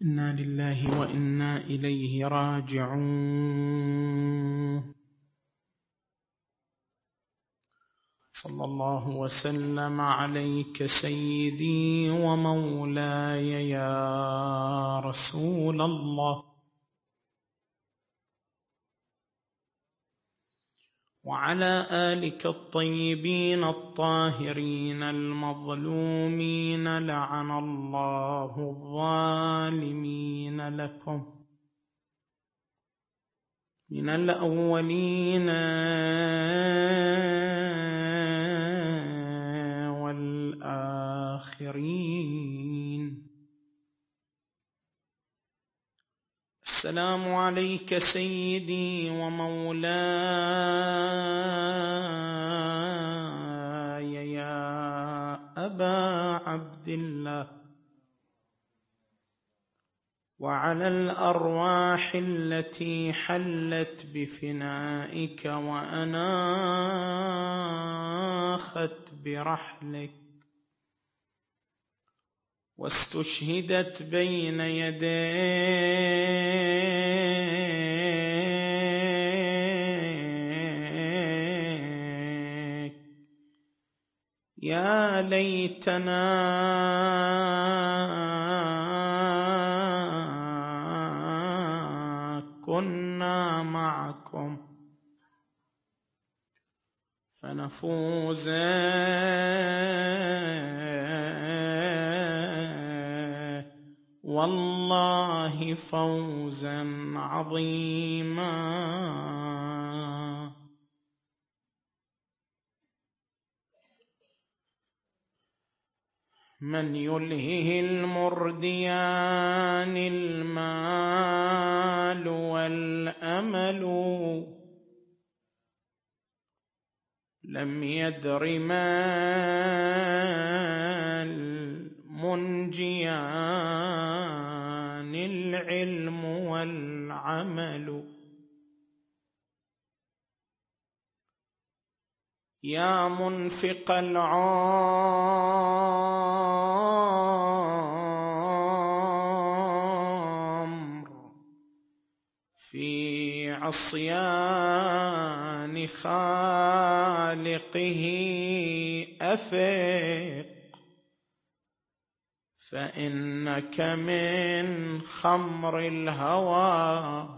إنا لله وإنا إليه راجعون. صلى الله وسلم عليك سيدي ومولاي يا رسول الله، وعلى آلك الطيبين الطاهرين المظلومين، لعن الله الظالمين لكم من الأولين والآخرين. السلام عليك سيدي ومولاي يا أبا عبد الله، وعلى الأرواح التي حلت بفنائك وأناخت برحلك واستشهدت بين يديك، يا ليتنا كنا معكم فنفوز والله فوزا عظيما. من يلهه المرديان المال والأمل، لم يدر ما المنجيان العلم والعمل. يا منفق العمر في عصيان خالقه أفق، فإنك من خمر الهوى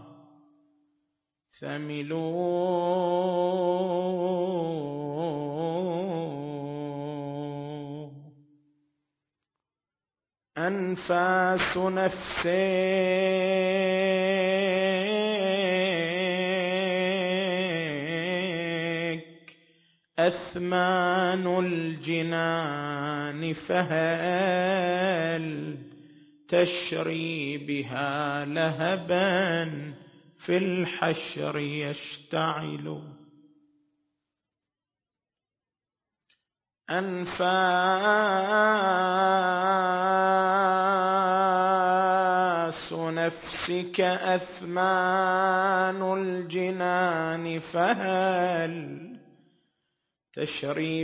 ثملوا. أنفاس نفسك أثمان الجنان، فهل تشري بها لهبا في الحشر يشتعل. أنفاس نفسك أثمان الجنان، فهل تشري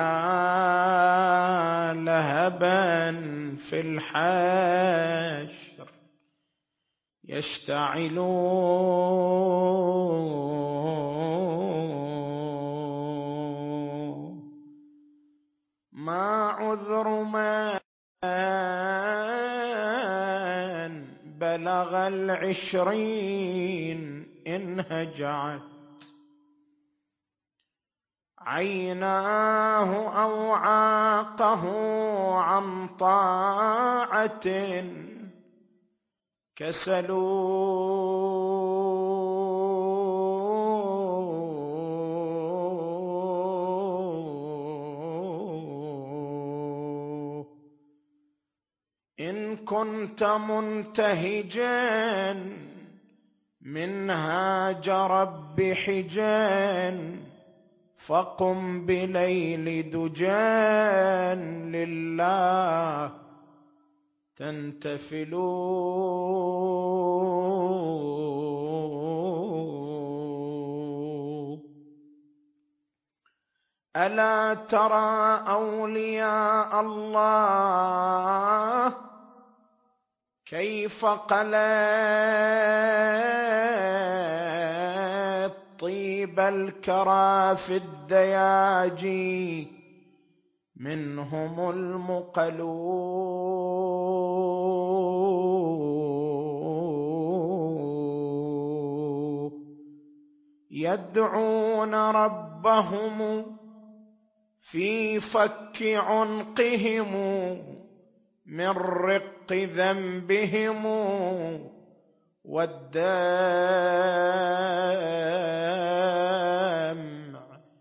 بها لهبا في الحشر يشتعل. ما عذر من بلغ العشرين إن هجعت عيناه أو عاقه عن طاعة كسلوا. إن كنت منتهجا منهاج رب حجا، فقم بليل دجان لله تنتفل. ألا ترى أولياء الله كيف قلت طيب الكرى في الدياجي منهم المقلوب يدعون ربهم في فك عنقهم من رق ذنبهم والدمع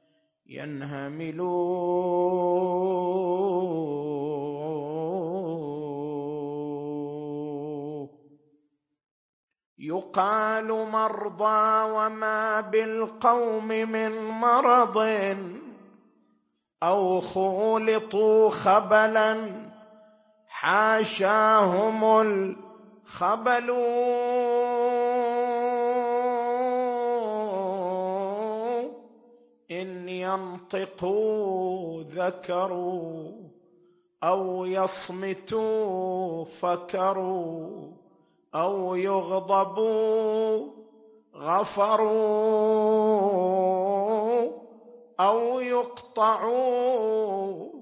ينهملون يقال مرضى وما بالقوم من مرض أو خولطوا خبلا حاشاهم الخبل إن ينطقوا ذكروا أو يصمتوا فكروا أو يغضبوا غفروا أو يقطعوا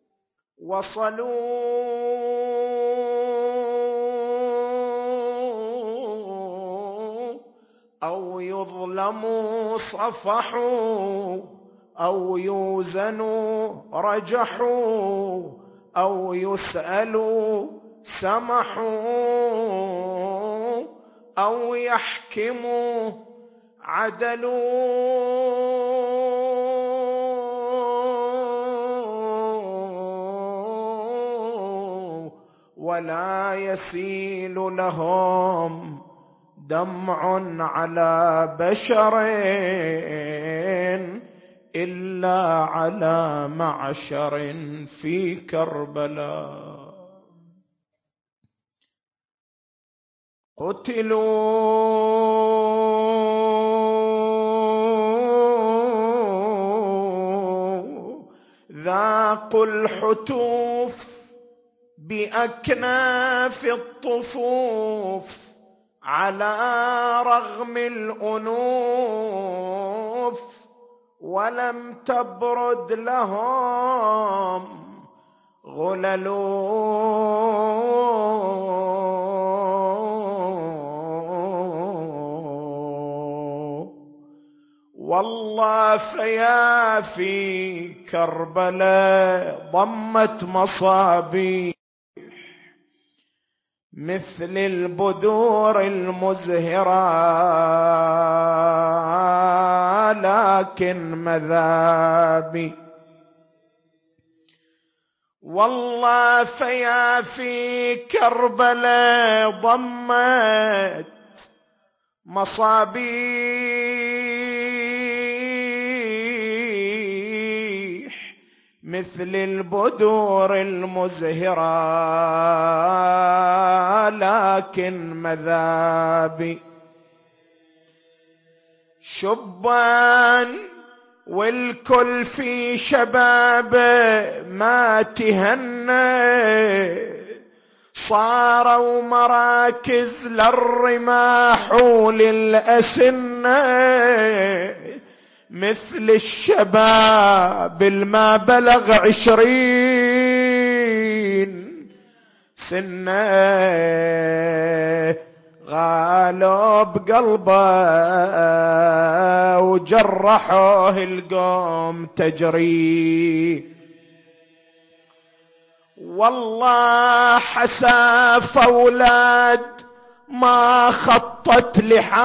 وصلوا أو يظلموا صفحوا أو يوزنوا رجحوا أو يسألوا سمحوا أو يحكموا عدلوا ولا يسيل لهم دمع على بشر إلا على معشر في كربلاء قتلوا ذاقوا الحتوف بأكناف الطفوف على رغم الأنوف ولم تبرد لهم غلل والله فيا في كربلاء ضمت مصابيح مثل البدور المزهرة لكن مذابي والله فيا في كربلاء ضمت مصابيح مثل البدور المزهرة لكن مذابي شبان والكل في شبابه ما تهنى صاروا مراكز للرماح وللأسنة مثل الشباب الما بلغ 20 سنة غالوا بقلبه وجرحوه القوم تجري والله حساف أولاد ما خطت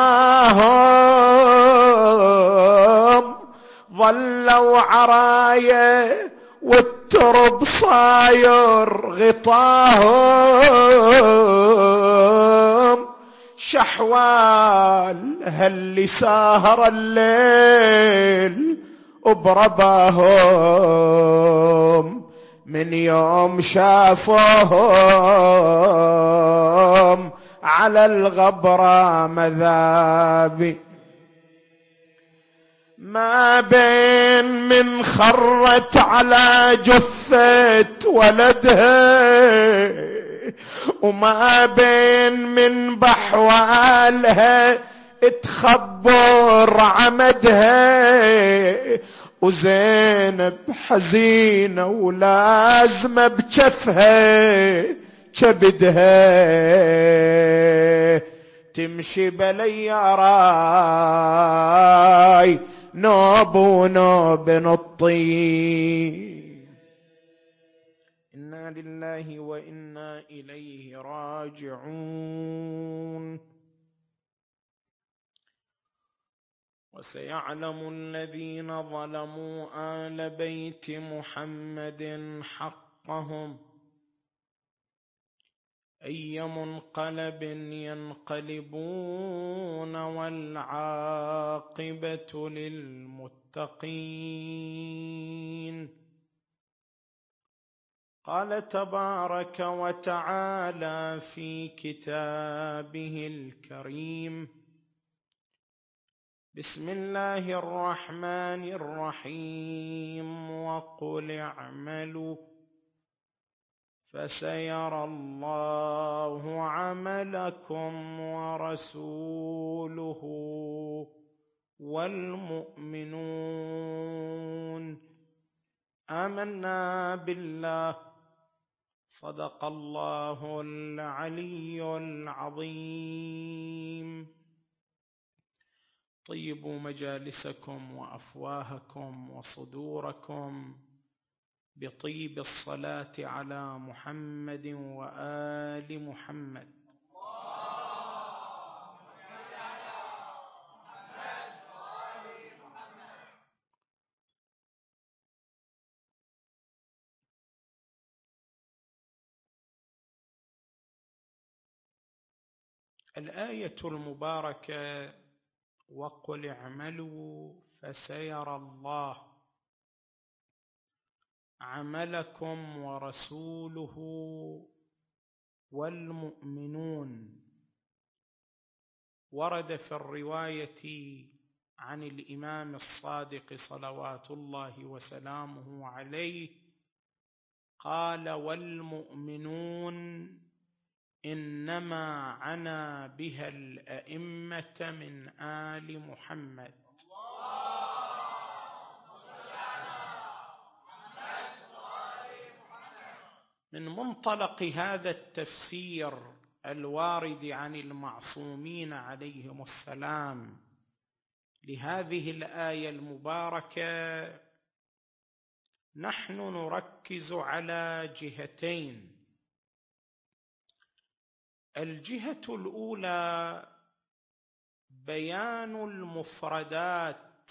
لحاهم ظلوا عراية والترب صاير غطاهم شحوال هاللي ساهر الليل وبرباهم من يوم شافوهم على الغبرة مذابي ما بين من خرت على جثة ولدها وما بين من بحوالها تخبر عمدها، وزينب حزينة ولازمة بجفها كبدها، تمشي بلي راي نوب ونوب نطي. إنا لله وإنا إليه راجعون. وسيعلم الذين ظلموا آل بيت محمد حقهم أي منقلب ينقلبون والعاقبة للمتقين. قال تبارك وتعالى في كتابه الكريم: بسم الله الرحمن الرحيم: وقل اعملوا فسيرى الله عملكم ورسوله والمؤمنون آمنا بالله صدق الله العلي العظيم. طيبوا مجالسكم وأفواهكم وصدوركم بطيب الصلاة على محمد وآل محمد. الآية المباركة: وقل اعملوا فسيرى الله عملكم ورسوله والمؤمنون، ورد في الرواية عن الإمام الصادق صلوات الله وسلامه عليه قال: والمؤمنون إنما عنا بها الأئمة من آل محمد. من منطلق هذا التفسير الوارد عن المعصومين عليهم السلام لهذه الآية المباركة، نحن نركز على جهتين. الجهة الأولى بيان المفردات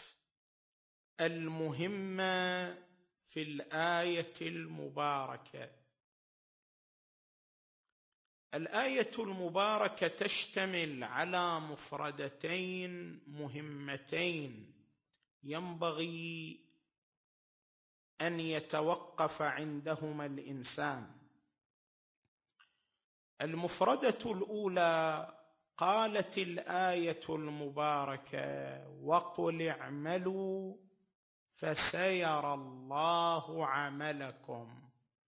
المهمة في الآية المباركة. الآية المباركة تشتمل على مفردتين مهمتين ينبغي أن يتوقف عندهما الإنسان. المفردة الأولى: قالت الآية المباركة: وقل اعملوا فسيرى الله عملكم.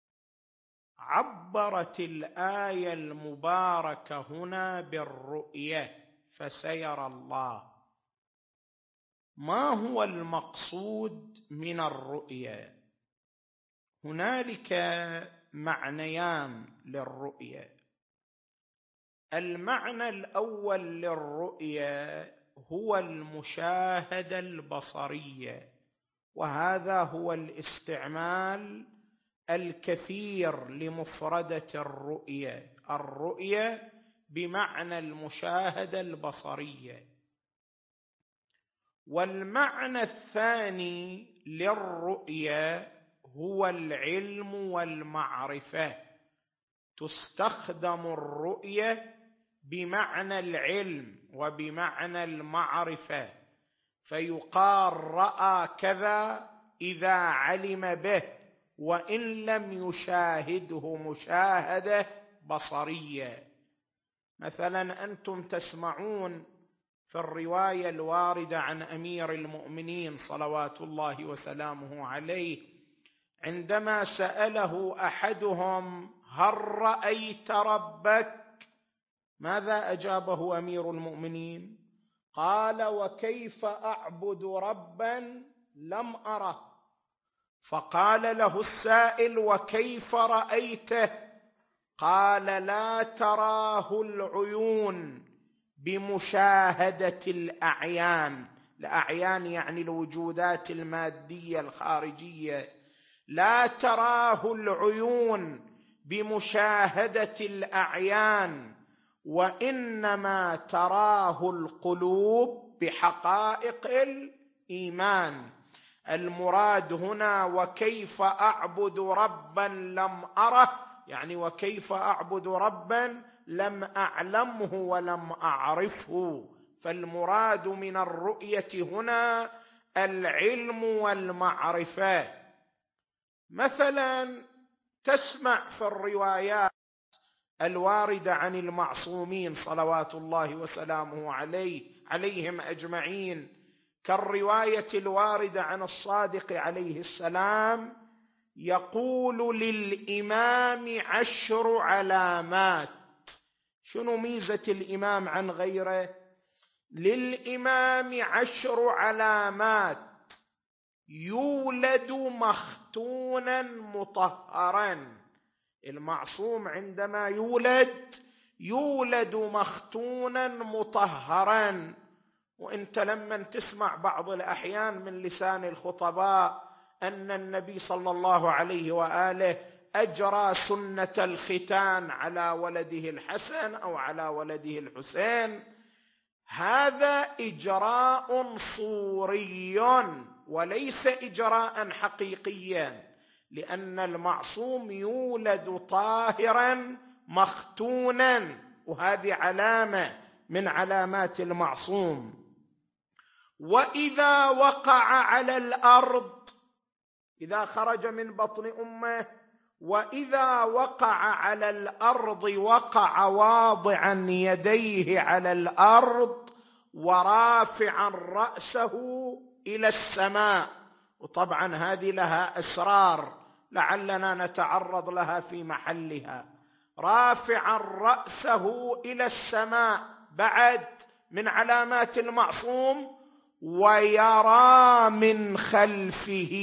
عبرت الآية المباركة هنا بالرؤية، فسيرى الله. ما هو المقصود من الرؤية؟ هنالك معنيان للرؤية. المعنى الأول للرؤية هو المشاهدة البصرية، وهذا هو الاستعمال الكثير لمفردة الرؤية. الرؤية بمعنى المشاهدة البصرية. والمعنى الثاني للرؤية هو العلم والمعرفة. تستخدم الرؤية بمعنى العلم وبمعنى المعرفة، فيقال رأى كذا إذا علم به وإن لم يشاهده مشاهدة بصرية. مثلا أنتم تسمعون في الرواية الواردة عن أمير المؤمنين صلوات الله وسلامه عليه عندما سأله أحدهم: هل رأيت ربك؟ ماذا أجابه أمير المؤمنين؟ قال: وكيف أعبد ربا لم أره؟ فقال له السائل: وكيف رأيته؟ قال: لا تراه العيون بمشاهدة الأعيان. الأعيان يعني الوجودات المادية الخارجية. لا تراه العيون بمشاهدة الأعيان، وإنما تراه القلوب بحقائق الإيمان. المراد هنا وكيف أعبد ربا لم أره، يعني وكيف أعبد ربا لم أعلمه ولم أعرفه. فالمراد من الرؤية هنا العلم والمعرفة. مثلا تسمع في الروايات الواردة عن المعصومين صلوات الله وسلامه عليهم أجمعين، كالرواية الواردة عن الصادق عليه السلام، يقول للإمام 10 علامات. شنو ميزة الإمام عن غيره؟ للإمام 10 علامات: يولد مختونا مطهرا. المعصوم عندما يولد مختونا مطهرا. وانت لما تسمع بعض الأحيان من لسان الخطباء أن النبي صلى الله عليه وآله أجرى سنة الختان على ولده الحسن أو على ولده الحسين، هذا إجراء صوري وليس إجراء حقيقيا، لأن المعصوم يولد طاهرا مختونا، وهذه علامة من علامات المعصوم. وإذا وقع على الأرض، إذا خرج من بطن أمه، وإذا وقع على الأرض وقع واضعا يديه على الأرض ورافعا رأسه إلى السماء. وطبعا هذه لها أسرار لعلنا نتعرض لها في محلها. رافعا رأسه إلى السماء بعد من علامات المعصوم. ويرى من خلفه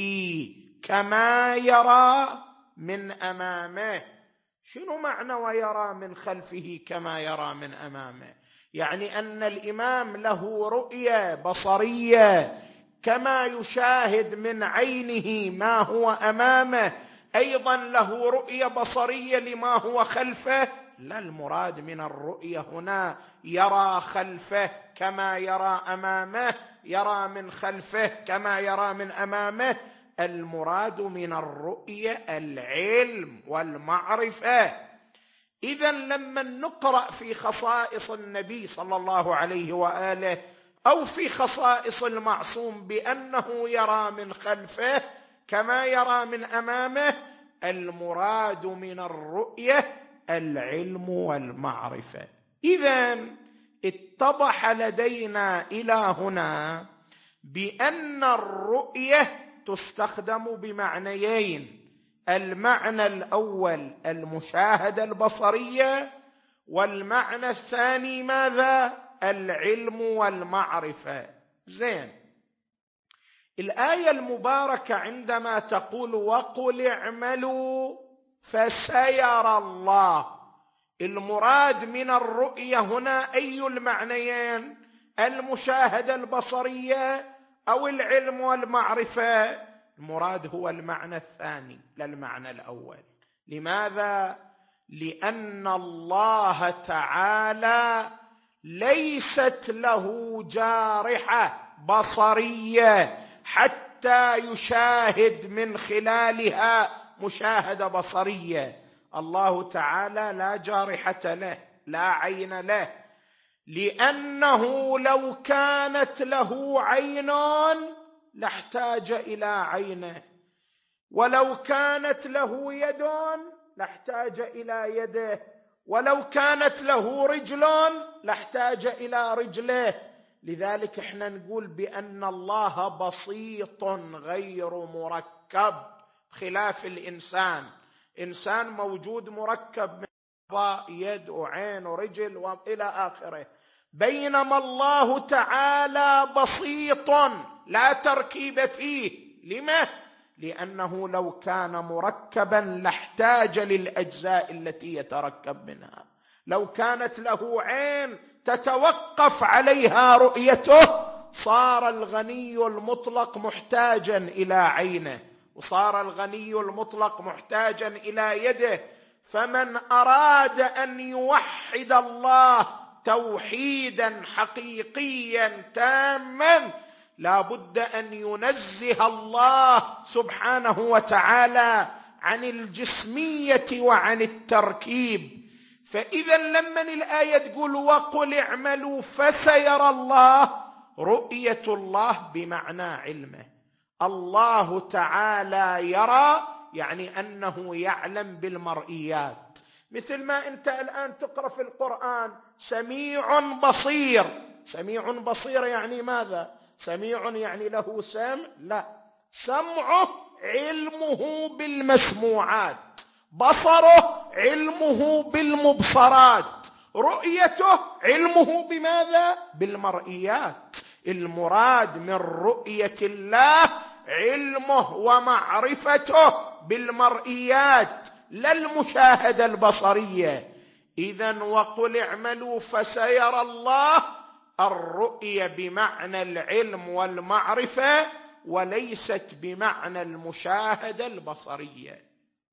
كما يرى من أمامه. شنو معنى ويرى من خلفه كما يرى من أمامه؟ يعني أن الإمام له رؤية بصرية، كما يشاهد من عينه ما هو أمامه أيضا له رؤية بصرية لما هو خلفه. لا، المراد من الرؤية هنا يرى خلفه كما يرى أمامه، يرى من خلفه كما يرى من أمامه. المراد من الرؤية العلم والمعرفة. إذن لما نقرأ في خصائص النبي صلى الله عليه وآله أو في خصائص المعصوم بأنه يرى من خلفه كما يرى من أمامه، المراد من الرؤية العلم والمعرفة. إذن اتضح لدينا إلى هنا بأن الرؤية تستخدم بمعنيين: المعنى الأول المشاهدة البصرية، والمعنى الثاني ماذا؟ العلم والمعرفة. زين، الآية المباركة عندما تقول وقل اعملوا فسيرى الله، المراد من الرؤية هنا أي المعنيين؟ المشاهدة البصرية أو العلم والمعرفة؟ المراد هو المعنى الثاني لا المعنى الأول. لماذا؟ لأن الله تعالى ليست له جارحة بصرية حتى يشاهد من خلالها مشاهدة بصرية. الله تعالى لا جارحة له، لا عين له، لأنه لو كانت له عين لاحتاج إلى عينه، ولو كانت له يد لاحتاج إلى يده، ولو كانت له رجل لاحتاج إلى رجله. لذلك احنا نقول بأن الله بسيط غير مركب، خلاف الإنسان. إنسان موجود مركب من أعضاء، يد وعين ورجل وإلى آخره، بينما الله تعالى بسيط لا تركيب فيه. لما؟ لأنه لو كان مركبا لاحتاج للأجزاء التي يتركب منها. لو كانت له عين تتوقف عليها رؤيته صار الغني المطلق محتاجا إلى عينه، وصار الغني المطلق محتاجا إلى يده. فمن أراد أن يوحد الله توحيدا حقيقيا تاما لا بد أن ينزه الله سبحانه وتعالى عن الجسمية وعن التركيب. فإذا لما الآية تقول وقل اعملوا فسيرى الله، رؤية الله بمعنى علمه. الله تعالى يرى يعني أنه يعلم بالمرئيات، مثل ما أنت الآن تقرأ في القرآن سميع بصير. سميع بصير يعني ماذا؟ سميع يعني له سمع؟ لا، سمعه علمه بالمسموعات، بصره علمه بالمبصرات، رؤيته علمه بماذا؟ بالمرئيات. المراد من رؤية الله علمه ومعرفته بالمرئيات لا المشاهدة البصرية. إذن وقل اعملوا فسيرى الله، الرؤية بمعنى العلم والمعرفة وليست بمعنى المشاهدة البصرية.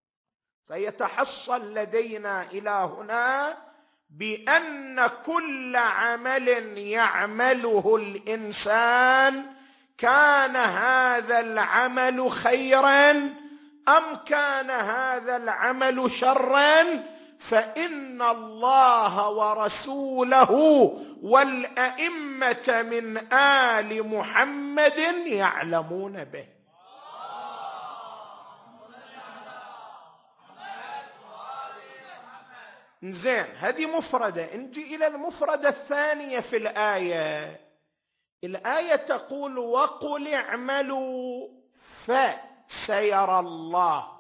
فيتحصل لدينا إلى هنا بأن كل عمل يعمله الإنسان كان هذا العمل خيرا أم كان هذا العمل شرا، فإن الله ورسوله والأئمة من آل محمد يعلمون به. زين، هذه مفردة. نجي إلى المفردة الثانية في الآية. الآية تقول وقل اعملوا فسيرى الله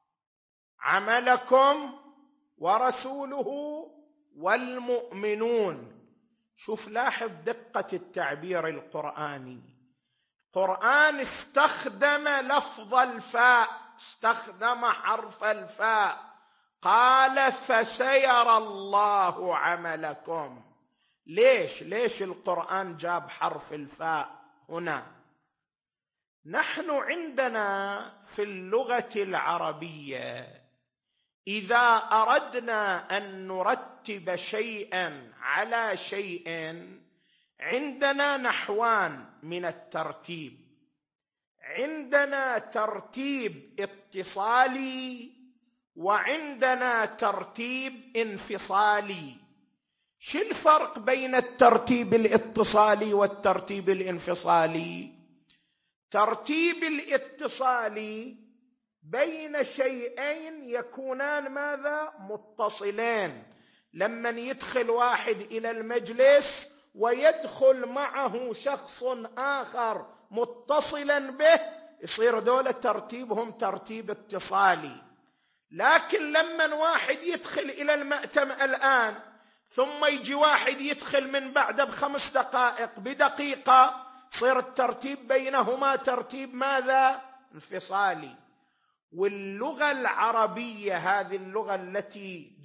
عملكم ورسوله والمؤمنون. شوف، لاحظ دقة التعبير القرآني. القرآن استخدم لفظ الفاء، استخدم حرف الفاء، قال فسيرى الله عملكم. ليش القرآن جاب حرف الفاء هنا؟ نحن عندنا في اللغة العربية إذا أردنا أن نرتب شيئا على شيء عندنا نحوان من الترتيب. عندنا ترتيب اتصالي وعندنا ترتيب انفصالي. شو الفرق بين الترتيب الاتصالي والترتيب الانفصالي؟ ترتيب الاتصالي بين شيئين يكونان ماذا؟ متصلين. لما يدخل واحد إلى المجلس ويدخل معه شخص آخر متصلا به يصير دولة ترتيبهم ترتيب اتصالي. لكن لما واحد يدخل إلى المأتم الآن ثم يجي واحد يدخل من بعد ب5 دقائق بدقيقة، صير الترتيب بينهما ترتيب ماذا؟ انفصالي. واللغة العربية هذه اللغة التي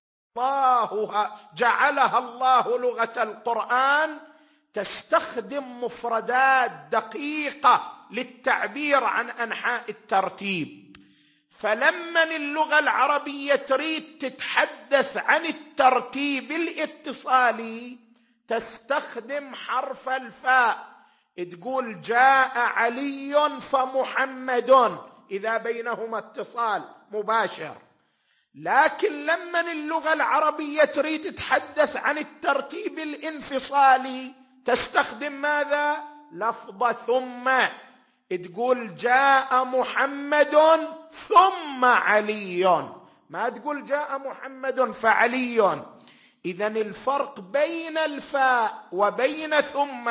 جعلها الله لغة القرآن تستخدم مفردات دقيقة للتعبير عن أنحاء الترتيب. فلما اللغة العربية تريد تتحدث عن الترتيب الاتصالي تستخدم حرف الفاء، تقول جاء علي فمحمد إذا بينهما اتصال مباشر. لكن لما اللغة العربية تريد تتحدث عن الترتيب الانفصالي تستخدم ماذا؟ لفظ ثم، تقول جاء محمد ثم علي، ما تقول جاء محمد فعلي. إذن الفرق بين الفاء وبين ثم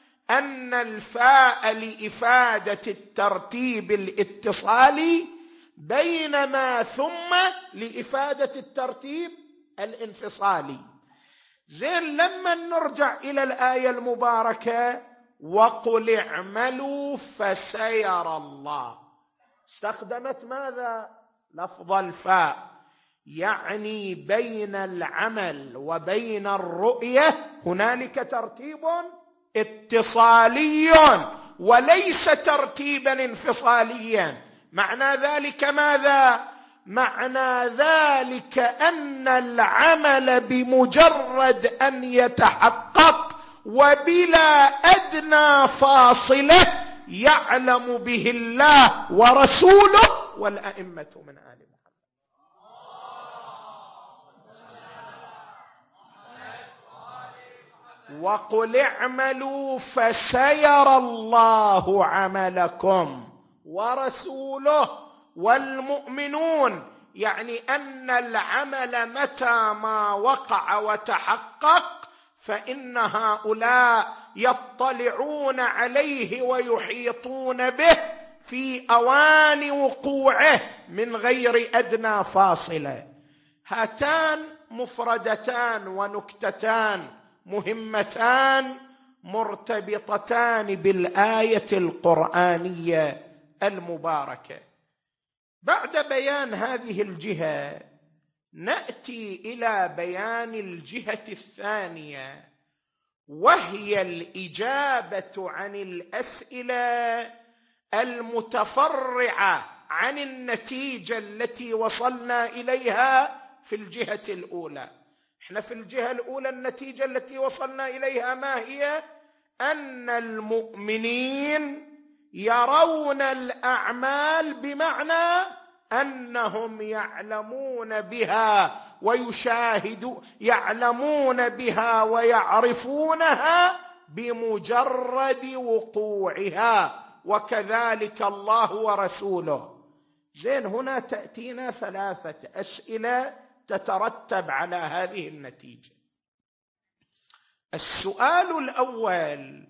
أن الفاء لإفادة الترتيب الاتصالي بينما ثم لإفادة الترتيب الانفصالي. زين، لما نرجع إلى الآية المباركة وقل اعملوا فسيرى الله، استخدمت ماذا؟ لفظ الفاء، يعني بين العمل وبين الرؤية هنالك ترتيب اتصالي وليس ترتيبا انفصاليا. معنى ذلك ماذا؟ معنى ذلك أن العمل بمجرد أن يتحقق وبلا أدنى فاصلة يعلم به الله ورسوله والأئمة من آل محمد. وقل اعملوا فسيرى الله عملكم ورسوله والمؤمنون، يعني أن العمل متى ما وقع وتحقق فإن هؤلاء يطلعون عليه ويحيطون به في أوان وقوعه من غير أدنى فاصلة. هاتان مفردتان ونكتتان مهمتان مرتبطتان بالآية القرآنية المباركة. بعد بيان هذه الجهة نأتي إلى بيان الجهة الثانية، وهي الإجابة عن الأسئلة المتفرعة عن النتيجة التي وصلنا إليها في الجهة الأولى. احنا في الجهة الأولى النتيجة التي وصلنا إليها ما هي؟ أن المؤمنين يرون الأعمال بمعنى أنهم يعلمون بها يعلمون بها ويعرفونها بمجرد وقوعها، وكذلك الله ورسوله. زين، هنا تأتينا 3 أسئلة تترتب على هذه النتيجة. السؤال الأول: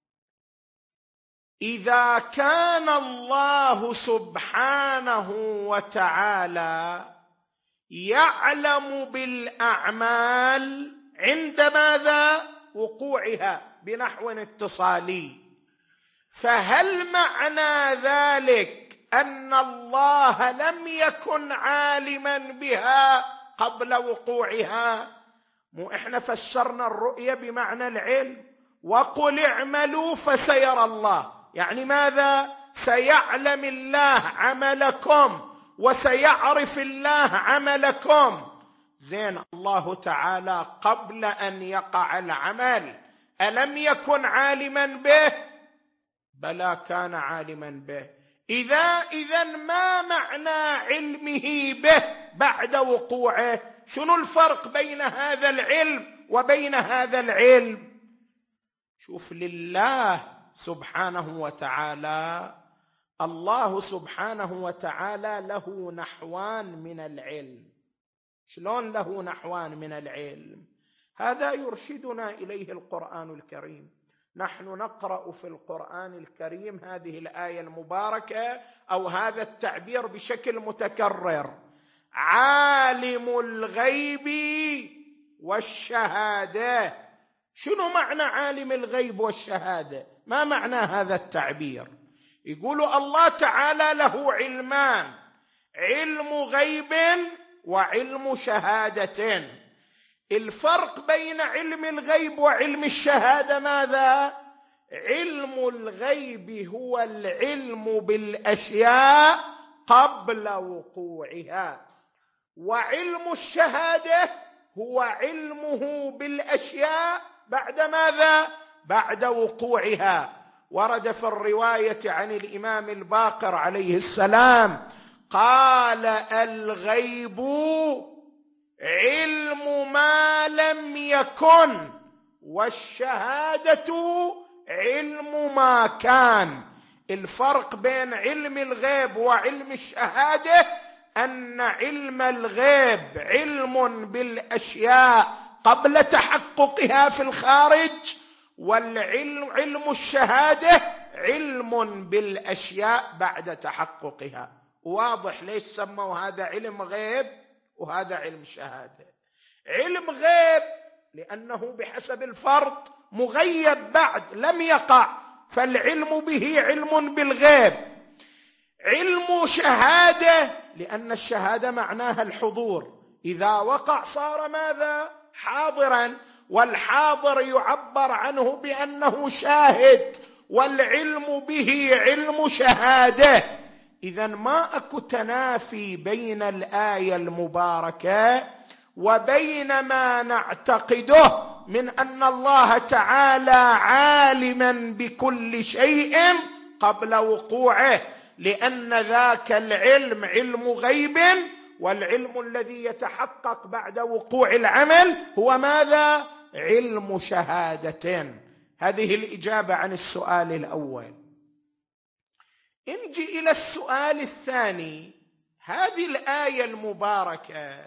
إذا كان الله سبحانه وتعالى يعلم بالأعمال عند ماذا؟ وقوعها بنحو اتصالي، فهل معنى ذلك أن الله لم يكن عالما بها قبل وقوعها؟ مو احنا فسرنا الرؤية بمعنى العلم، وقل اعملوا فسيرى الله، يعني ماذا؟ سيعلم الله عملكم وسيعرف الله عملكم. زين، الله تعالى قبل أن يقع العمل ألم يكن عالما به؟ بلى، كان عالما به. إذا ما معنى علمه به بعد وقوعه؟ شنو الفرق بين هذا العلم وبين هذا العلم؟ شوف، لله سبحانه وتعالى، الله سبحانه وتعالى له نحوان من العلم. شلون له نحوان من العلم؟ هذا يرشدنا إليه القرآن الكريم. نحن نقرأ في القرآن الكريم هذه الآية المباركة أو هذا التعبير بشكل متكرر: عالم الغيب والشهادة. شنو معنى عالم الغيب والشهادة؟ ما معنى هذا التعبير؟ يقولوا الله تعالى له علمان: علم غيب وعلم شهادة. الفرق بين علم الغيب وعلم الشهادة ماذا؟ علم الغيب هو العلم بالأشياء قبل وقوعها، وعلم الشهادة هو علمه بالأشياء بعد ماذا؟ بعد وقوعها. ورد في الرواية عن الإمام الباقر عليه السلام قال: الغيب علم ما لم يكن، والشهادة علم ما كان. الفرق بين علم الغيب وعلم الشهادة أن علم الغيب علم بالأشياء قبل تحققها في الخارج، والعلم الشهادة علم بالأشياء بعد تحققها. واضح ليش سموا هذا علم غيب وهذا علم شهادة. علم غيب لأنه بحسب الفرض مغيب بعد لم يقع، فالعلم به علم بالغيب. علم شهادة لأن الشهادة معناها الحضور، إذا وقع صار ماذا؟ حاضرا، والحاضر يعبر عنه بأنه شاهد، والعلم به علم شهادة. إذن ما أكو تنافي بين الآية المباركة وبين ما نعتقده من أن الله تعالى عالما بكل شيء قبل وقوعه، لأن ذاك العلم علم غيب، والعلم الذي يتحقق بعد وقوع العمل هو ماذا؟ علم شهادة. هذه الإجابة عن السؤال الأول. نجي إلى السؤال الثاني. هذه الآية المباركة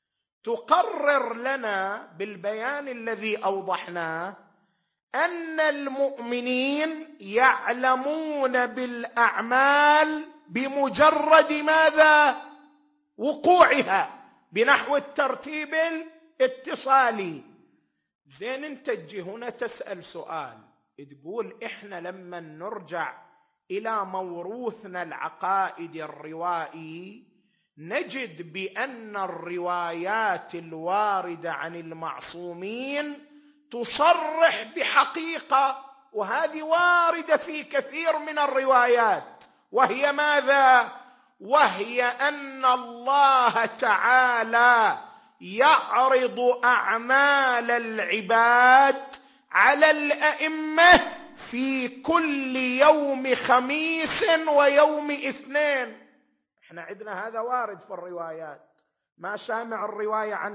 تقرر لنا بالبيان الذي أوضحناه أن المؤمنين يعلمون بالأعمال بمجرد ماذا؟ وقوعها، بنحو الترتيب الاتصالي. زين، انت تجي هنا تسأل سؤال، تقول احنا لما نرجع إلى موروثنا العقائدي الروائي نجد بأن الروايات الواردة عن المعصومين تصرح بحقيقة، وهذه واردة في كثير من الروايات، وهي ماذا؟ وهي أن الله تعالى يعرض أعمال العباد على الأئمة في كل يوم خميس ويوم اثنين. احنا عندنا هذا وارد في الروايات. ما سامع الرواية عن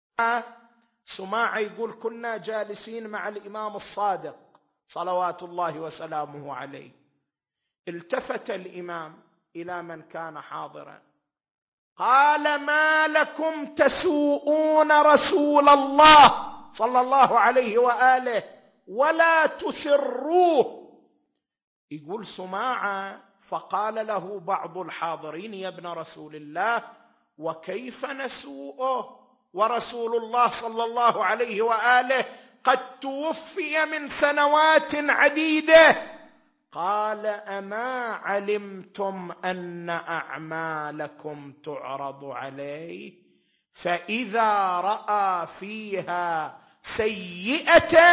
سماعة يقول كنا جالسين مع الإمام الصادق صلوات الله وسلامه عليه، التفت الإمام إلى من كان حاضرا قال: ما لكم تسوءون رسول الله صلى الله عليه وآله ولا تسروه. يقول سماعة: فقال له بعض الحاضرين: يا ابن رسول الله، وكيف نسوءه ورسول الله صلى الله عليه وآله قد توفي من سنوات عديدة؟ قال: أما علمتم أن أعمالكم تعرض عليه، فإذا رأى فيها سيئة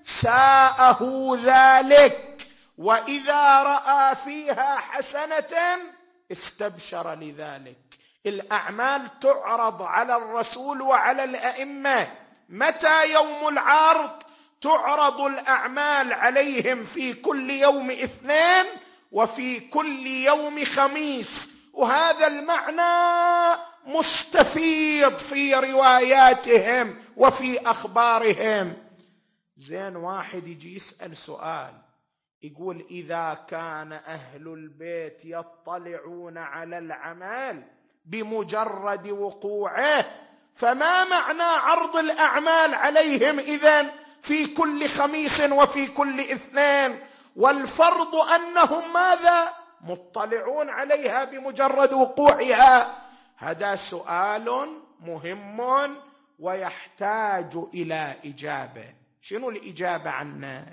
ساءه ذلك، وإذا رأى فيها حسنة استبشر لذلك. الأعمال تعرض على الرسول وعلى الأئمة. متى يوم العرض؟ تعرض الأعمال عليهم في كل يوم اثنين وفي كل يوم خميس، وهذا المعنى مستفيض في رواياتهم وفي أخبارهم. زين، واحد يجي يسأل سؤال يقول: إذا كان أهل البيت يطلعون على العمل بمجرد وقوعه، فما معنى عرض الأعمال عليهم إذن في كل خميس وفي كل اثنين، والفرض أنهم ماذا؟ مطلعون عليها بمجرد وقوعها. هذا سؤال مهم ويحتاج إلى إجابة. شنو الإجابة عنه؟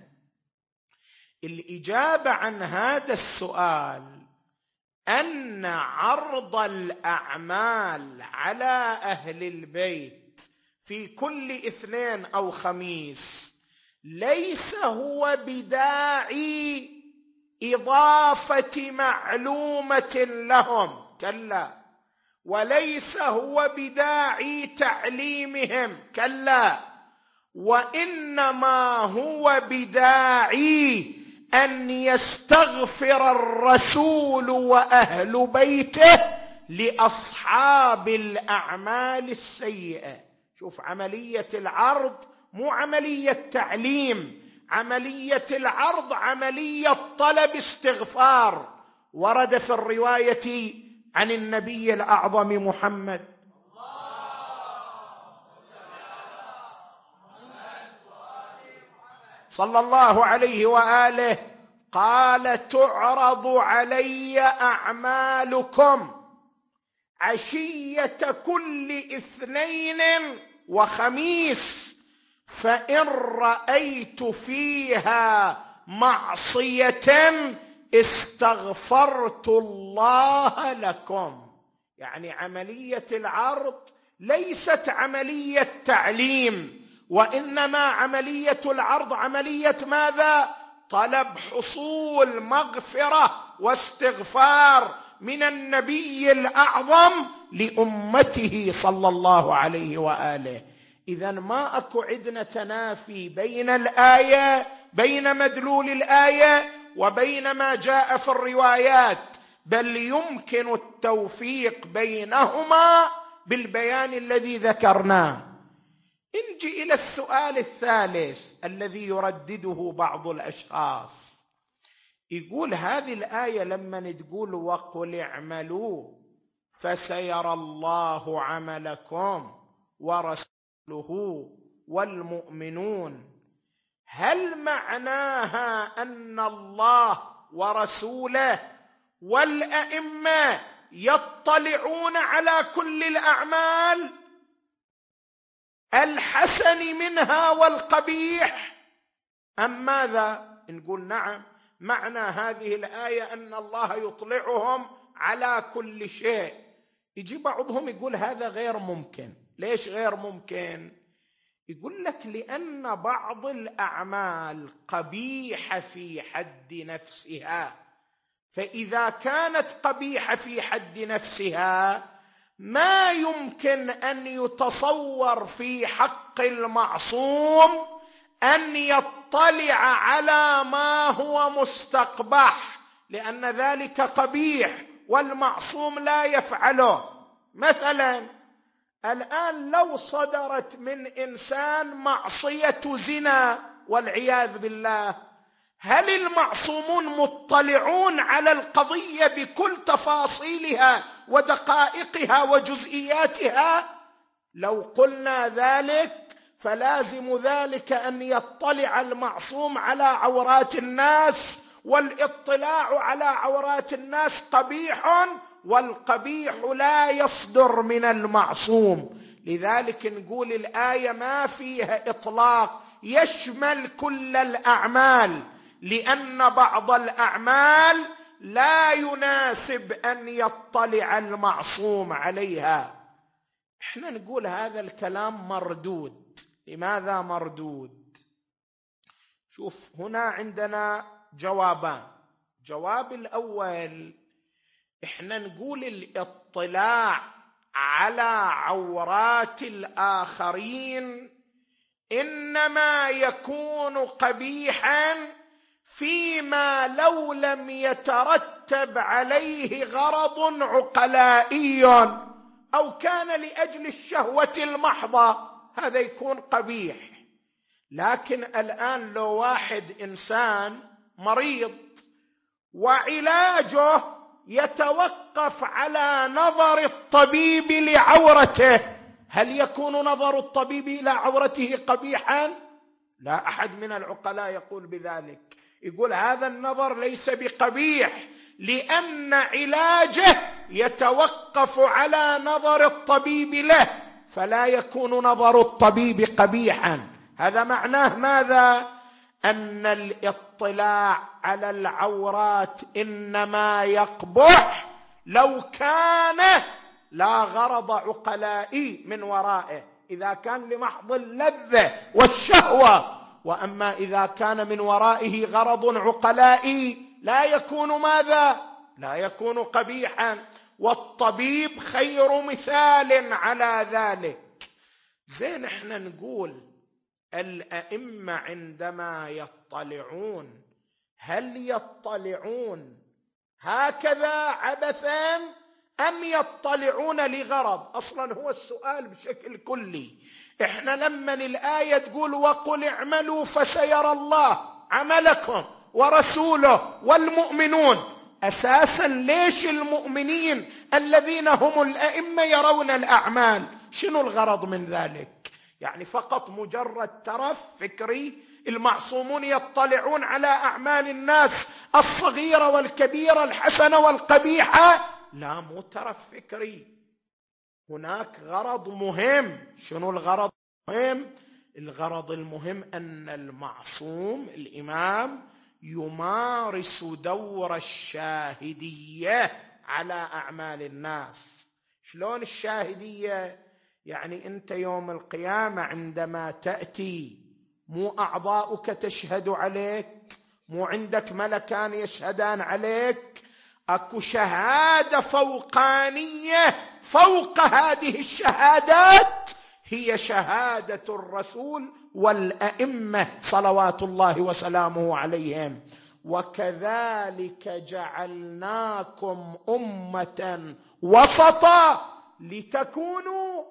الإجابة عن هذا السؤال أن عرض الأعمال على أهل البيت في كل اثنين أو خميس ليس هو بداعي إضافة معلومة لهم، كلا، وليس هو بداعي تعليمهم، كلا، وإنما هو بداعي أن يستغفر الرسول وأهل بيته لأصحاب الأعمال السيئة. شوف، عملية العرض مو عملية تعليم، عملية العرض عملية طلب استغفار. ورد في الرواية عن النبي الأعظم محمد صلى الله عليه وآله قال تعرض علي أعمالكم عشية كل اثنين وخميس، فإن رأيت فيها معصية استغفرت الله لكم. يعني عملية العرض ليست عملية تعليم، وإنما عملية العرض عملية ماذا؟ طلب حصول مغفرة واستغفار من النبي الأعظم لأمته صلى الله عليه وآله. إذن ما أكو عندنا تنافي بين الآية، بين مدلول الآية وبين ما جاء في الروايات، بل يمكن التوفيق بينهما بالبيان الذي ذكرناه. نجي إلى السؤال الثالث الذي يردده بعض الأشخاص، يقول هذه الآية لما تقول وقل اعملوا فسيرى الله عملكم ورسوله والمؤمنون، هل معناها أن الله ورسوله والأئمة يطلعون على كل الأعمال الحسن منها والقبيح أم ماذا؟ نقول نعم، معنى هذه الآية أن الله يطلعهم على كل شيء. يجي بعضهم يقول هذا غير ممكن. ليش غير ممكن؟ يقول لك لأن بعض الأعمال قبيحة في حد نفسها، فإذا كانت قبيحة في حد نفسها ما يمكن أن يتصور في حق المعصوم أن يطلع على ما هو مستقبح، لأن ذلك قبيح والمعصوم لا يفعله. مثلا الآن لو صدرت من إنسان معصية زنا والعياذ بالله، هل المعصومون مطلعون على القضية بكل تفاصيلها ودقائقها وجزئياتها؟ لو قلنا ذلك فلازم ذلك أن يطلع المعصوم على عورات الناس، والاطلاع على عورات الناس قبيح، والقبيح لا يصدر من المعصوم. لذلك نقول الآية ما فيها إطلاق يشمل كل الأعمال، لأن بعض الأعمال لا يناسب أن يطلع المعصوم عليها. احنا نقول هذا الكلام مردود. لماذا مردود؟ شوف، هنا عندنا جوابان. جواب الأول، احنا نقول الاطلاع على عورات الآخرين إنما يكون قبيحا فيما لو لم يترتب عليه غرض عقلائي أو كان لأجل الشهوة المحضة، هذا يكون قبيح. لكن الآن لو واحد إنسان مريض وعلاجه يتوقف على نظر الطبيب لعورته، هل يكون نظر الطبيب إلى عورته قبيحا؟ لا أحد من العقلاء يقول بذلك. يقول هذا النظر ليس بقبيح، لأن علاجه يتوقف على نظر الطبيب له، فلا يكون نظر الطبيب قبيحا. هذا معناه ماذا؟ أن الاطلاع على العورات إنما يقبح لو كان لا غرض عقلائي من ورائه، إذا كان لمحض اللذة والشهوة. وأما إذا كان من ورائه غرض عقلائي لا يكون ماذا؟ لا يكون قبيحا. والطبيب خير مثال على ذلك. زين، احنا نقول الأئمة عندما يطلعون، هل يطلعون هكذا عبثا أم يطلعون لغرض؟ أصلا هو السؤال بشكل كلي. احنا لما الآية تقول وقل اعملوا فسيرى الله عملكم ورسوله والمؤمنون، أساسا ليش المؤمنين الذين هم الأئمة يرون الأعمال؟ شنو الغرض من ذلك؟ يعني فقط مجرد ترف فكري المعصومون يطلعون على أعمال الناس الصغيرة والكبيرة الحسنة والقبيحة. لا، مو ترف فكري، هناك غرض مهم. شنو الغرض المهم؟ الغرض المهم أن المعصوم الإمام يمارس دور الشاهدية على أعمال الناس. شلون الشاهدية؟ يعني أنت يوم القيامة عندما تأتي مو أعضاؤك تشهد عليك، مو عندك ملكان يشهدان عليك، أكو شهادة فوقانية فوق هذه الشهادات، هي شهادة الرسول والأئمة صلوات الله وسلامه عليهم. وكذلك جعلناكم أمة وسطا لتكونوا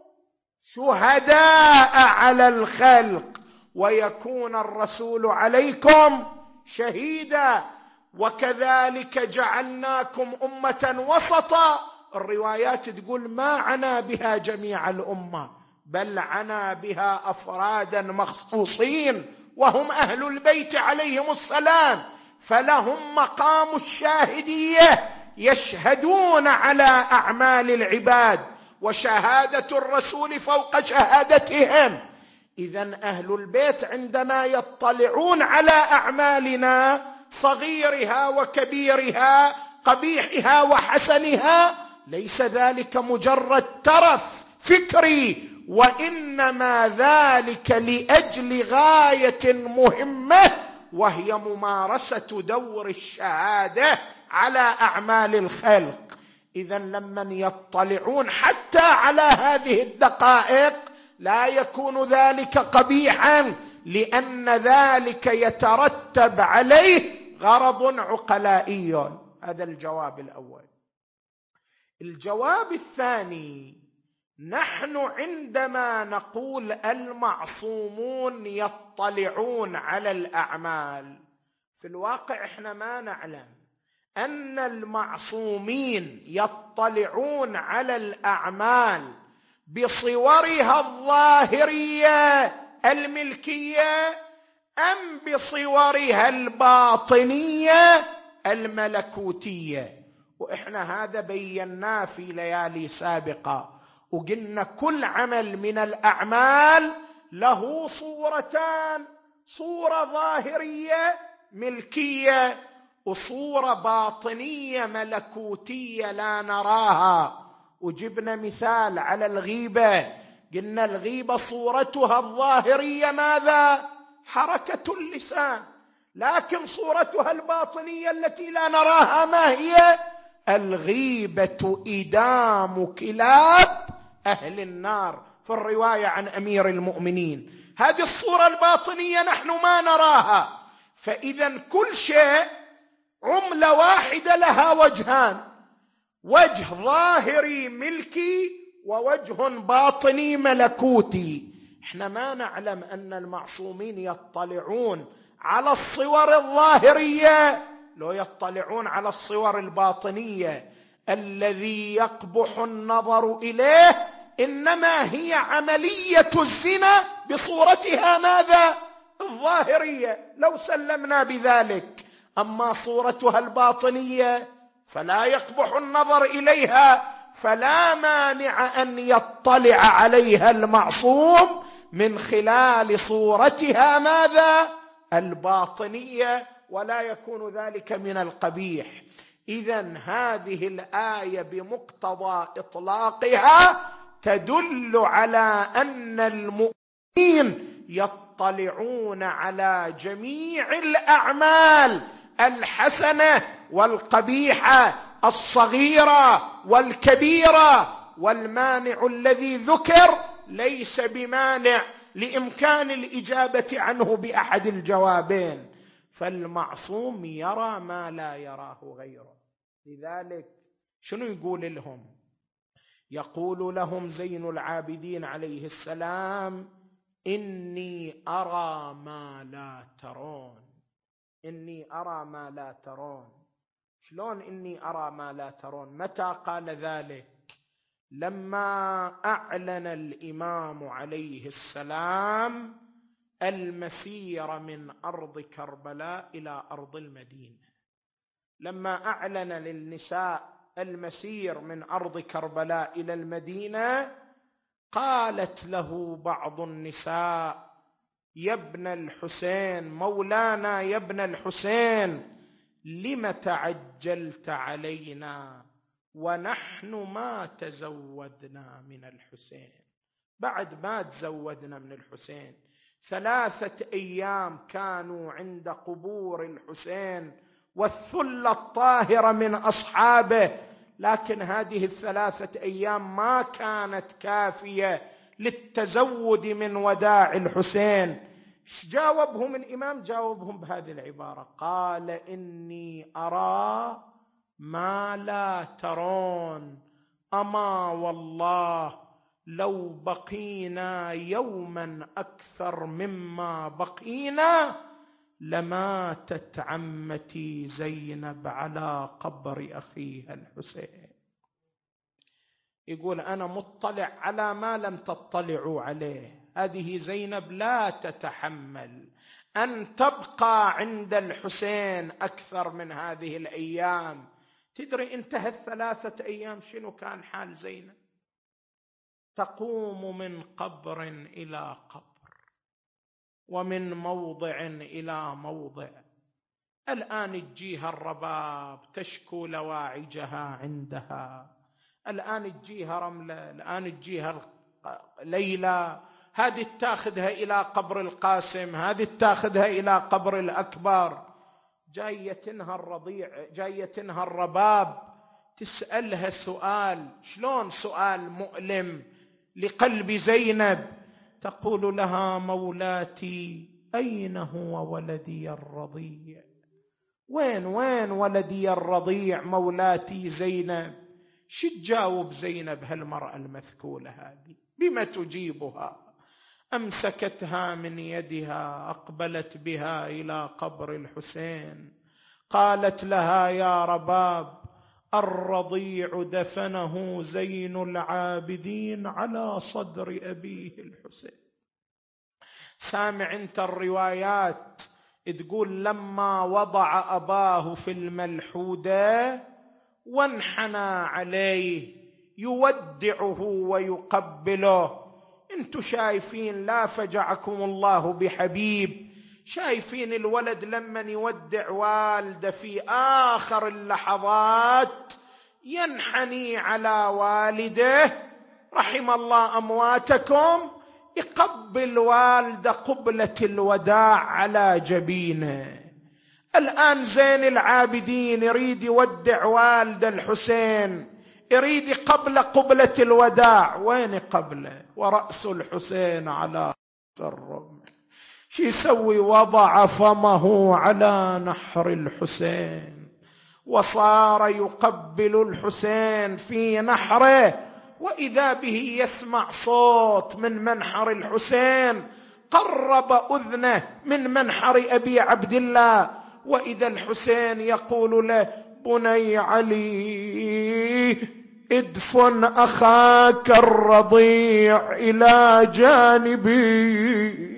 شهداء على الخلق ويكون الرسول عليكم شهيدا. وكذلك جعلناكم أمة وسطا، الروايات تقول ما عنا بها جميع الأمة، بل عنا بها أفرادا مخصوصين وهم أهل البيت عليهم السلام، فلهم مقام الشاهدية، يشهدون على أعمال العباد، وشهادة الرسول فوق شهادتهم. إذن أهل البيت عندما يطلعون على أعمالنا صغيرها وكبيرها قبيحها وحسنها، ليس ذلك مجرد ترف فكري، وإنما ذلك لأجل غاية مهمة، وهي ممارسة دور الشهادة على أعمال الخلق. إذن لمن يطلعون حتى على هذه الدقائق لا يكون ذلك قبيحا، لأن ذلك يترتب عليه غرض عقلائي. هذا الجواب الأول. الجواب الثاني، نحن عندما نقول المعصومون يطلعون على الأعمال، في الواقع احنا ما نعلم أن المعصومين يطلعون على الأعمال بصورها الظاهرية الملكية أم بصورها الباطنية الملكوتية. وإحنا هذا بيناه في ليالي سابقة، وقلنا كل عمل من الأعمال له صورتان، صورة ظاهرية ملكية وصورة باطنية ملكوتية لا نراها. وجبنا مثال على الغيبة، قلنا الغيبة صورتها الظاهرية ماذا؟ حركة اللسان، لكن صورتها الباطنية التي لا نراها ما هي؟ الغيبة إدام كلاب أهل النار في الرواية عن أمير المؤمنين. هذه الصورة الباطنية نحن ما نراها. فإذا كل شيء عملة واحدة لها وجهان، وجه ظاهري ملكي ووجه باطني ملكوتي. احنا ما نعلم أن المعصومين يطلعون على الصور الظاهرية، لو يطلعون على الصور الباطنية الذي يقبح النظر إليه إنما هي عملية الزنا بصورتها ماذا؟ الظاهرية، لو سلمنا بذلك. أما صورتها الباطنية فلا يقبح النظر إليها، فلا مانع أن يطلع عليها المعصوم من خلال صورتها ماذا؟ الباطنية، ولا يكون ذلك من القبيح. إذن هذه الآية بمقتضى إطلاقها تدل على أن المؤمنين يطلعون على جميع الأعمال الحسنة والقبيحة، الصغيرة والكبيرة. والمانع الذي ذكر ليس بمانع لإمكان الإجابة عنه بأحد الجوابين. فالمعصوم يرى ما لا يراه غيره. لذلك شنو يقول لهم؟ يقول لهم زين العابدين عليه السلام: إني أرى ما لا ترون. إني أرى ما لا ترون. شلون إني أرى ما لا ترون؟ متى قال ذلك؟ لما أعلن الإمام عليه السلام المسير من أرض كربلاء إلى أرض المدينة. لما أعلن للنساء المسير من أرض كربلاء إلى المدينة، قالت له بعض النساء: يا ابن الحسين، مولانا يا ابن الحسين، لم تعجلت علينا ونحن ما تزودنا من الحسين؟ بعد ما تزودنا من الحسين، 3 أيام كانوا عند قبور الحسين والثلة الطاهرة من أصحابه، لكن هذه 3 أيام ما كانت كافية للتزود من وداع الحسين. جاوبهم الإمام، جاوبهم بهذه العبارة: قال: إني أرى ما لا ترون، أما والله لو بقينا يوما أكثر مما بقينا لماتت عمتي زينب على قبر أخيها الحسين. يقول: أنا مطلع على ما لم تطلعوا عليه. هذه زينب لا تتحمل أن تبقى عند الحسين أكثر من هذه الأيام. تدري انتهت 3 أيام شنو كان حال زينب؟ تقوم من قبر إلى قبر، ومن موضع إلى موضع. الآن تجيها الرباب تشكو لواعجها عندها، الآن تجيها رملة، الآن تجيها ليلى، هذه تاخذها إلى قبر القاسم، هذه تاخذها إلى قبر الأكبر. جايتنها الرضيع، جايتنها الرباب تسألها سؤال، شلون سؤال مؤلم لقلب زينب. تقول لها: مولاتي، أين هو ولدي الرضيع؟ وين ولدي الرضيع مولاتي زينب؟ شو تجاوب زينب هالمرأة المثكولة هذه؟ بما تجيبها؟ أمسكتها من يدها، أقبلت بها إلى قبر الحسين، قالت لها: يا رباب، الرضيع دفنه زين العابدين على صدر أبيه الحسين. سامع انت الروايات تقول: لما وضع أباه في الملحودة وانحنى عليه يودعه ويقبله. انتوا شايفين، لا فجعكم الله بحبيب، شايفين الولد لما يودع والده في آخر اللحظات ينحني على والده، رحم الله أمواتكم، يقبل والده قبلة الوداع على جبينه. الآن زين العابدين يريد يودع والد الحسين، يريد قبل قبلة الوداع، وين قبله ورأس الحسين على الرمح؟ شو يسوي؟ وضع فمه على نحر الحسين وصار يقبل الحسين في نحره، وإذا به يسمع صوت من منحر الحسين، قرب أذنه من منحر أبي عبد الله، وإذا الحسين يقول له: بني علي، ادفن أخاك الرضيع إلى جانبي،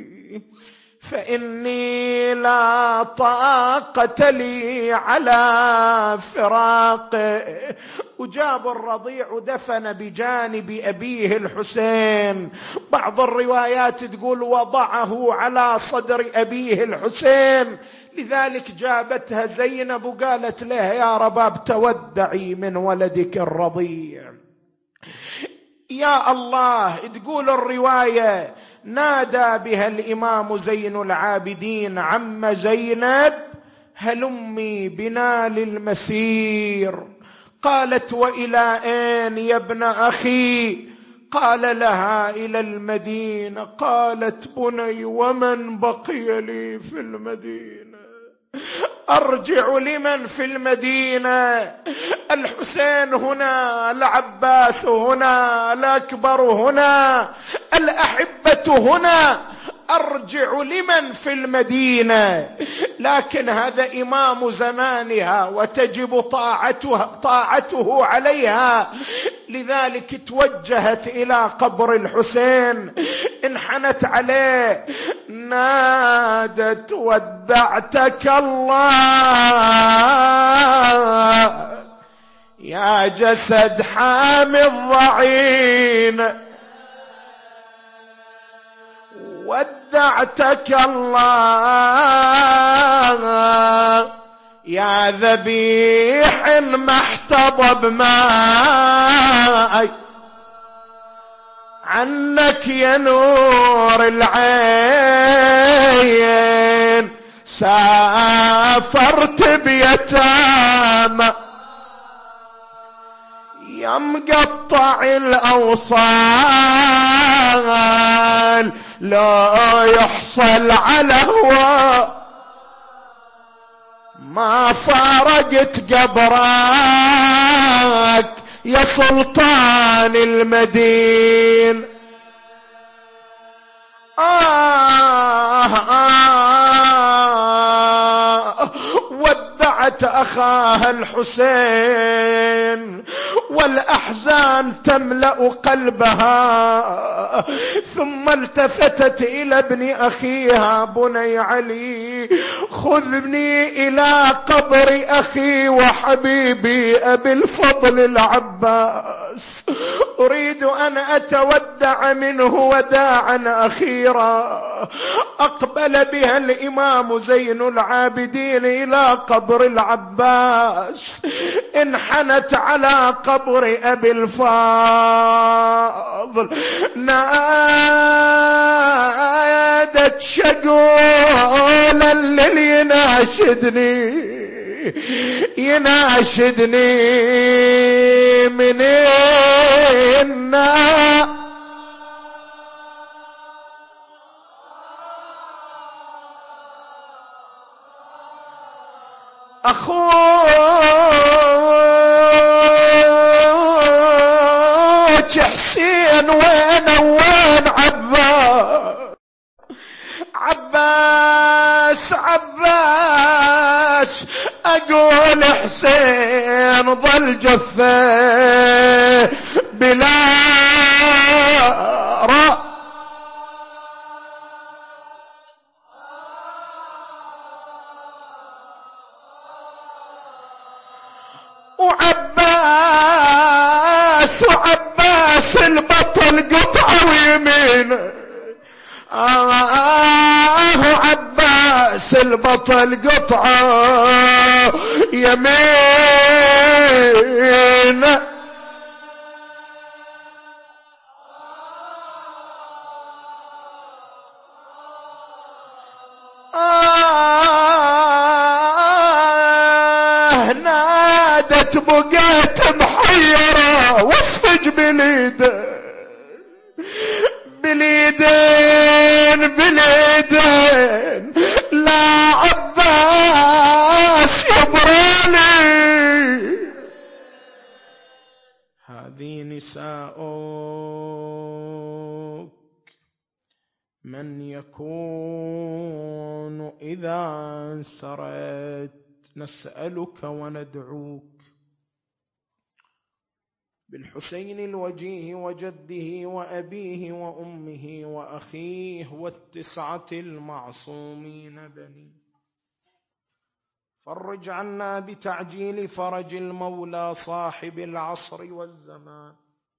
فإني لا طاقة لي على فراقه. وجاب الرضيع دفن بجانب أبيه الحسين. بعض الروايات تقول وضعه على صدر أبيه الحسين، لذلك جابتها زينب وقالت لها: يا رباب، تودعي من ولدك الرضيع. يا الله، تقول الرواية: نادى بها الإمام زين العابدين عم زينب: هلمي بنا للمسير. قالت: وإلى أين يا ابن أخي؟ قال لها: إلى المدينة. قالت: بني، ومن بقي لي في المدينة؟ أرجع لمن في المدينة؟ الحسين هنا، العباس هنا، الأكبر هنا، الأحبة هنا، أرجع لمن في المدينة؟ لكن هذا إمام زمانها وتجب طاعته عليها. لذلك توجهت إلى قبر الحسين، انحنت عليه، نادت: ودعتك الله يا جسد حامي الضعين، ودعتك الله يا ذبيح ما احتضب ماء، عنك يا نور العين سافرت بيتامى، يا مقطع الأوصال لا يحصل على هوى، ما فارقت قبرك يا سلطان المدين. ودعت أخاها الحسين والأحزان تملأ قلبها، ثم التفتت إلى ابن أخيها: بني علي، خذني إلى قبر أخي وحبيبي أبي الفضل العباس، أريد أن أتودع منه وداعا أخيرا. أقبل بها الإمام زين العابدين إلى قبر العباس، انحنت على قبر أبي الفاضل، نادت شقولا للي يناشدني منين أخوك حسين وين عباس أقول حسين ظل جثة بلا رأ، وعباس البطل قطعه ويمين، عباس البطل قطعه يمين، نادت بقيت محيرة واصفج باليدين لا عباس يبراني. هذه نساؤك من يكون إذا انسرت، نسألك وندعوك بالحسين الوجيه وجده وأبيه وأمه وأخيه والتسعة المعصومين بني، فرج عنا بتعجيل فرج المولى صاحب العصر والزمان،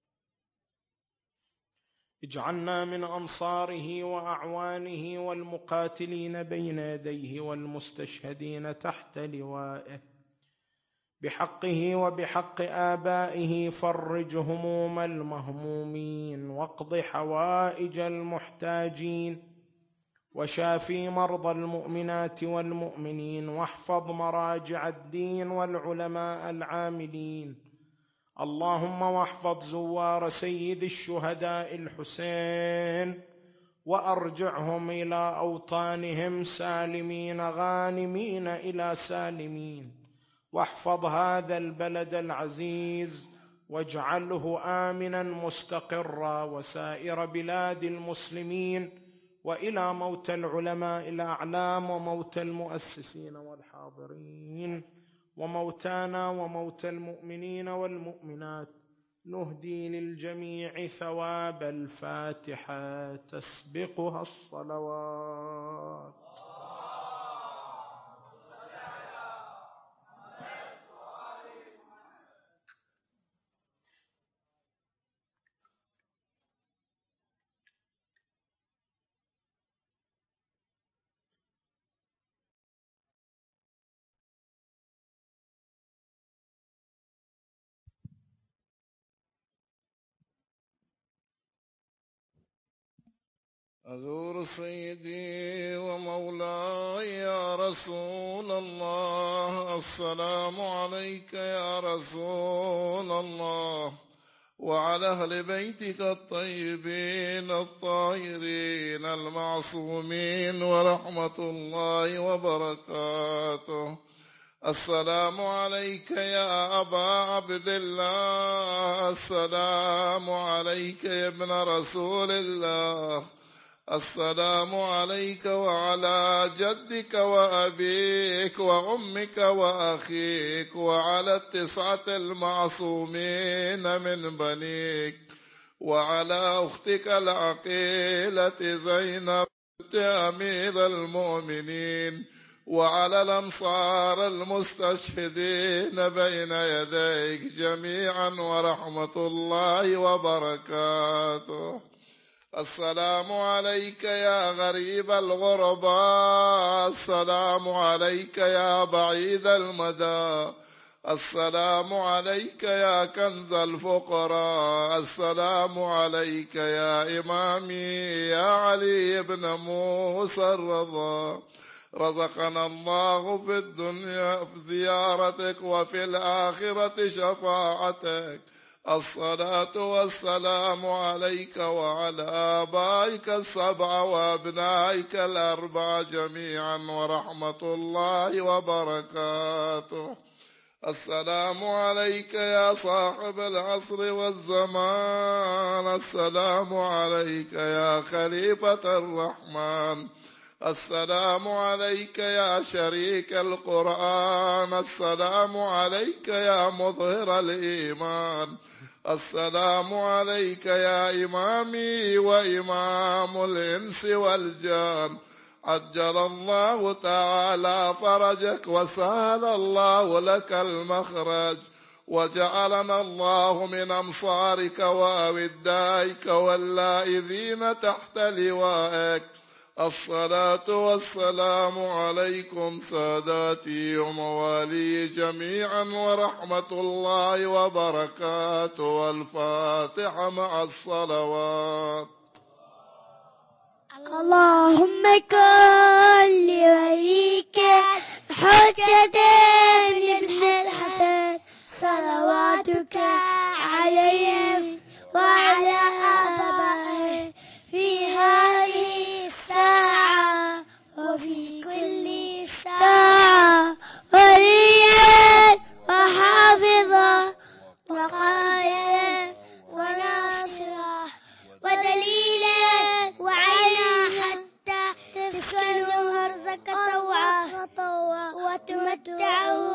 اجعلنا من أنصاره وأعوانه والمقاتلين بين يديه والمستشهدين تحت لوائه، بحقه وبحق آبائه فرج هموم المهمومين، واقض حوائج المحتاجين، وشافي مرضى المؤمنات والمؤمنين، واحفظ مراجع الدين والعلماء العاملين. اللهم واحفظ زوار سيد الشهداء الحسين وأرجعهم إلى أوطانهم سالمين غانمين إلى سالمين، واحفظ هذا البلد العزيز واجعله آمنا مستقرا، وسائر بلاد المسلمين، وإلى موتى العلماء الأعلام وموتى المؤسسين والحاضرين وموتانا وموتى المؤمنين والمؤمنات. نهدي للجميع ثواب الفاتحة تسبقها الصلوات. أزور سيدي ومولاي يا رسول الله. السلام عليك يا رسول الله وعلى أهل بيتك الطيبين الطاهرين المعصومين ورحمة الله وبركاته. السلام عليك يا أبا عبد الله. السلام عليك يا ابن رسول الله. السلام عليك وعلى جدك وأبيك وأمك وأخيك وعلى 9 المعصومين من بنيك وعلى أختك العقيلة زينب أمير المؤمنين وعلى الأنصار المستشهدين بين يديك جميعا ورحمة الله وبركاته. السلام عليك يا غريب الغرباء. السلام عليك يا بعيد المدى. السلام عليك يا كنز الفقراء. السلام عليك يا إمامي يا علي بن موسى الرضا. رزقنا الله في الدنيا زيارتك وفي الآخرة شفاعتك. الصلاة والسلام عليك وعلى آبائك 7 وأبنائك 4 جميعا ورحمة الله وبركاته. السلام عليك يا صاحب العصر والزمان. السلام عليك يا خليفة الرحمن. السلام عليك يا شريك القرآن. السلام عليك يا مظهر الإيمان. السلام عليك يا إمامي وإمام الإنس والجان. عجل الله تعالى فرجك وسهل الله لك المخرج وجعلنا الله من أنصارك وأودائك واللائذين تحت لوائك. الصلاة والسلام عليكم ساداتي وموالي جميعا ورحمة الله وبركاته. والفاتحة مع الصلوات. اللهم كن لوليك حجة ابن الحسن صلواتك عليهم وعلى آبائهم في هذه الساعة وفي كل ساعة وليا وحافظا وقائدا وناصرا ودليلا وعينا حتى تسكنوا أرضك طوعا وتمتعوا